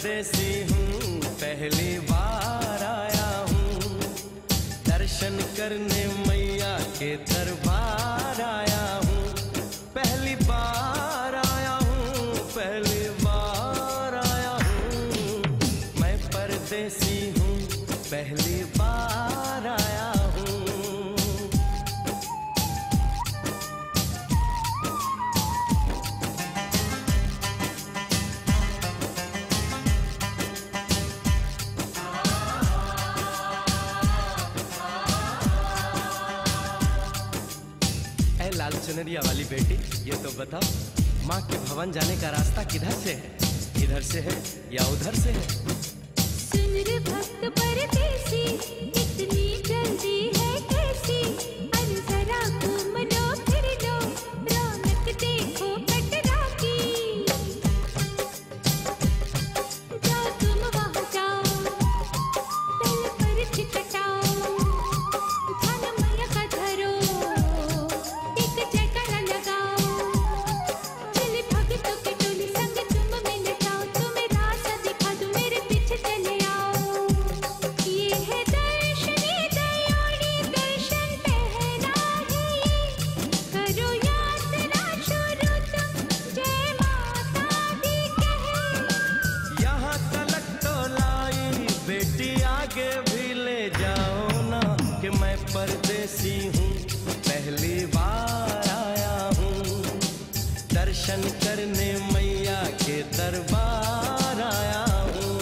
परदेसी हूँ, पहली बार आया हूँ, दर्शन करने मैया के दरबार आया हूँ, पहली बार आया हूँ, पहली बार आया हूँ। मैं परदेसी हूँ, पहली बार आया हूँ। लाल चुनरिया वाली बेटी, ये तो बताओ, माँ के भवन जाने का रास्ता किधर से है? इधर से है या उधर से है? सुन रे भक्त परदेसी, इतनी जल्दी है कैसी? अरे जरा घूम लो फिर लो, रौनक देखो कटरा की। जाओ तुम वहाँ जाओ, पहले पर्च कटाओ, ध्यान मैया का धरो, जयकारा लगाओ, चले भक्तों की टोली संग तुम मिल जाओ, तुम्हें रास्ता दिखा दूं, मेरे पीछे चले आओ। ये है दर्शनी दयाड़ी, दर्शन पहला है ये, करो यात्रा शुरू तुम, जय माता दी कहे। यहाँ तलक तो लाई बेटी, आगे भी ले जाओ ना, कि मैं परदेसी हूँ, पहली बार आया हूँ, दर्शन करने मैया के दरबार आया हूँ।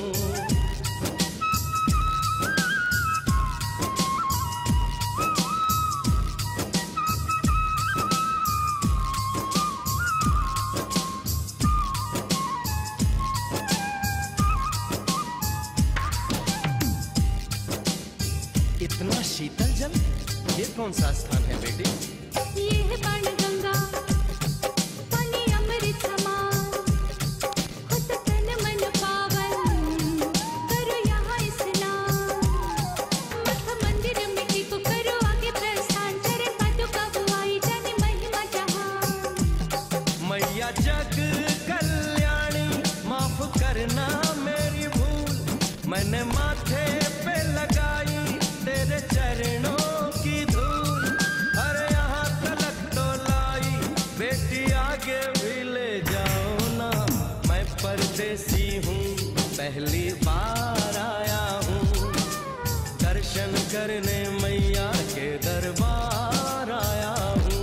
इतना शीतल जल, ये कौन सा स्थान है बेटी? ये है बाणगंगा, पानी अमृत समान, खुद तन मन पावन, करो यहाँ स्नान। मठ मंदिर में टिको, करो आगे प्रस्थान, चरण पादुका बुआई, जाने महिमा जहां। मैया जग कल्याणी, माफ करना मेरी भूल, मैंने माथे पे लगाई तेरे चरणों की धूल। अरे यहाँ तलक तो लाई बेटी, आगे भी ले जाओ ना, मैं परदेसी हूँ, पहली बार आया हूँ, दर्शन करने मैया के दरबार आया हूँ।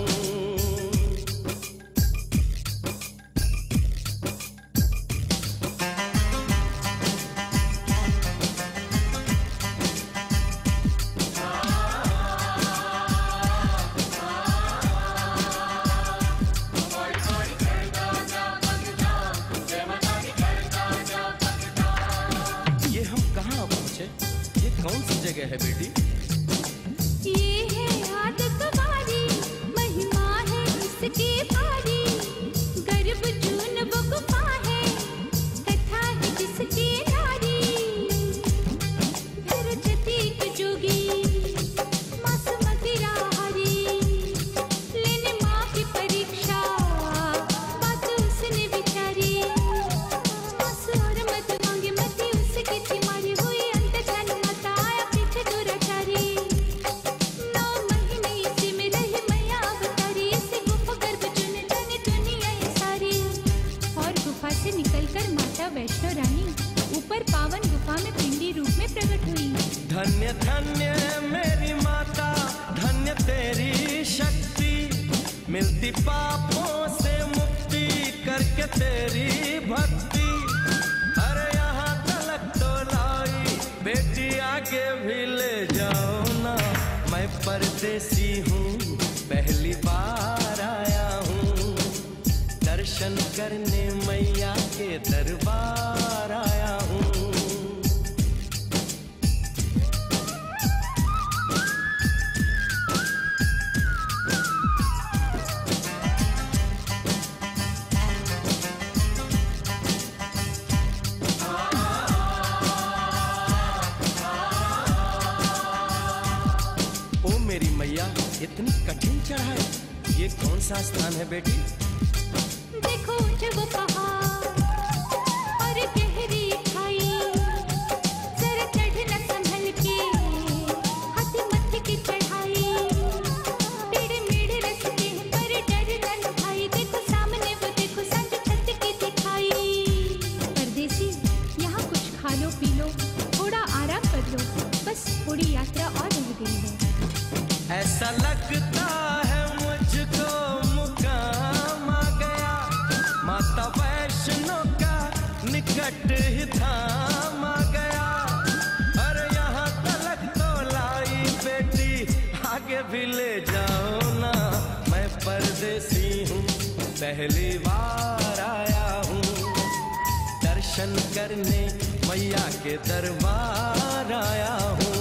कौन सी जगह है बेटी? ये है आदत वाली, महिमा है इसकी भारी, गर्भ जून वो गुफा है, कथा है जिसकी नारी। धरती की जोगी, मासूमती राहरी, लेने माँ की परीक्षा, बात उसने विचारी, मासू और मत मांगे, मती उसकी थी मारी, हुई वैष्णो रानी ऊपर पावन गुफा में पिंडी रूप में प्रकट हुई। धन्य धन्य मेरी माता, धन्य तेरी शक्ति, मिलती पापों से मुक्ति, करके तेरी भक्ति। अरे यहाँ तलक तो लाई बेटी, आगे भी ले जाओ ना, मैं परदेसी हूँ, पहली बार आया हूँ, दर्शन करने मैया के दरबार आया हूँ। ओ मेरी मैया, इतनी कठिन चढ़ाई, ये कौन सा स्थान है बेटी? देखो ऊंचे वो पहाड़ और गहरी जश्नों का निकट ही थाम आ गया। अरे यहाँ तलक तो लाई बेटी, आगे भी ले जाओ ना, मैं परदेसी हूँ, पहली बार आया हूँ दर्शन करने, मैया के दरबार आया हूँ।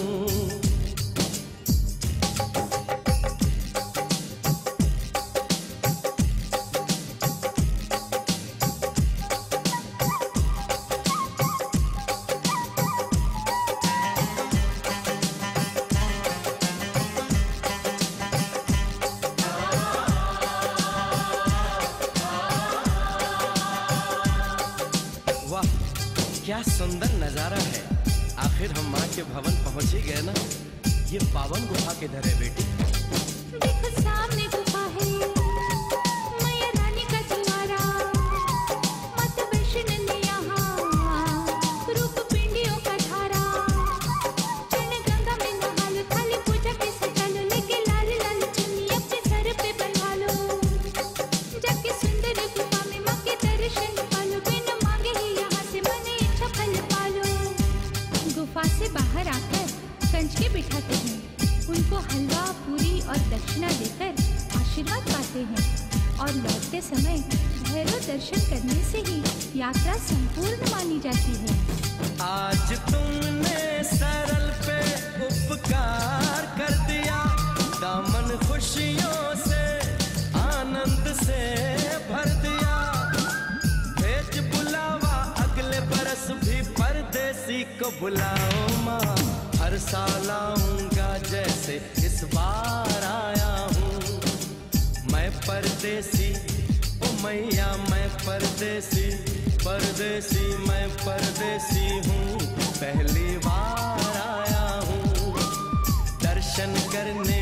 क्या सुंदर नजारा है। आखिर हम माँ के भवन पहुंच ही गए ना। ये पावन गुफा किधर है बेटी? देखो सामने गुफा है, मैया रानी का द्वारा, माता वैष्णो ने यहाँ रूप पिंडियों का धारा। चरण गंगा में नहा लो, थाली पूजा के सजा लो, लेके लाल लाल चुन्नी अपने सर पे बनवा लो। जाके सुंदर गुफा में माँ के दर्शन पालो, बिन मांगे ही यहाँ से मन इच्छा फल पालो। गुफा से बाहर आकर कंच के बिठाते हैं, उनको हलवा पूरी और दक्षिणा देकर आशीर्वाद पाते हैं और लौटते समय भैरव दर्शन करने से ही यात्रा संपूर्ण मानी जाती है। आज तुमने सरल पे उपकार कर दिया, दामन खुशियों से आनंद से भर दिया। भेज बुलावा अगले बरस भी परदेसी को बुलाओ माँ, हर साल आऊंगा जैसे इस बार आया हूँ। मैं परदेसी ओ मैया, मैं परदेसी, परदेसी मैं परदेसी हूँ, पहली बार आया हूँ दर्शन करने,